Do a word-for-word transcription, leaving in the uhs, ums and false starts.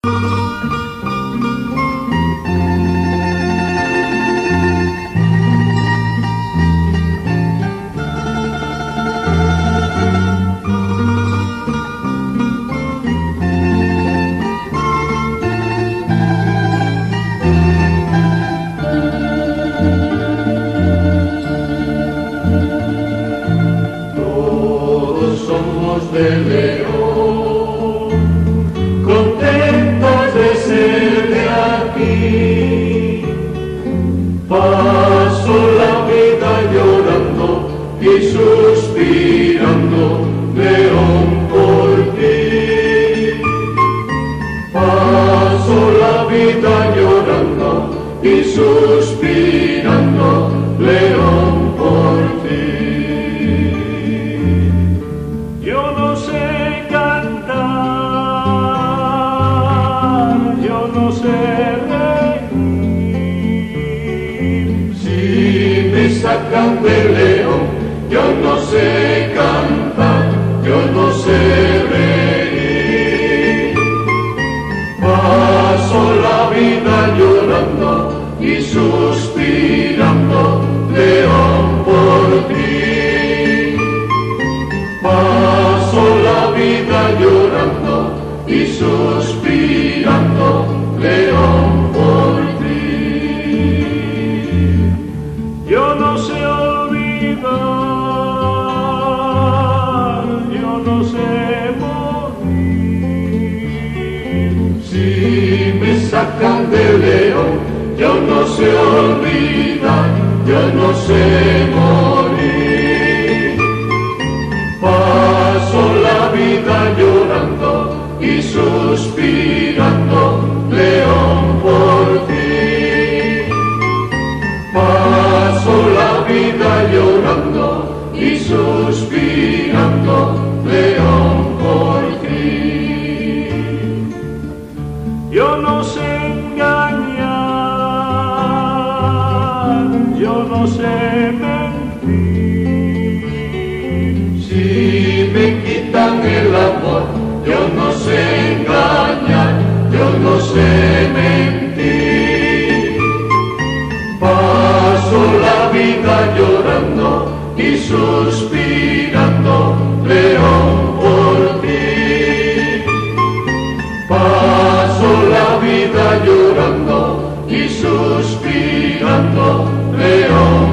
De León, contentos de ser de aquí, paso la vida llorando y suspirando, León, por ti. Paso la vida llorando y suspirando, León, por ti. Yo no sé cantar, yo no sé reír. Si me sacan de León, yo no sé cantar, yo no sé reír. Paso la vida llorando y suspirando, León, por ti. Paso la vida llorando y suspirando, León, por ti. Yo no sé olvidar, yo no sé morir. Si me sacan de León, yo no sé olvidar, yo no sé morir. Paso la vida llorando y suspirando, León, por ti. Paso la vida llorando y suspirando, León, por ti. Yo no sé engañar, yo no sé mentir. Si me quitan el amor, yo no sé engañar, yo no sé mentir. Paso la vida llorando y suspirando, León, por ti. Paso la vida llorando y suspirando, León,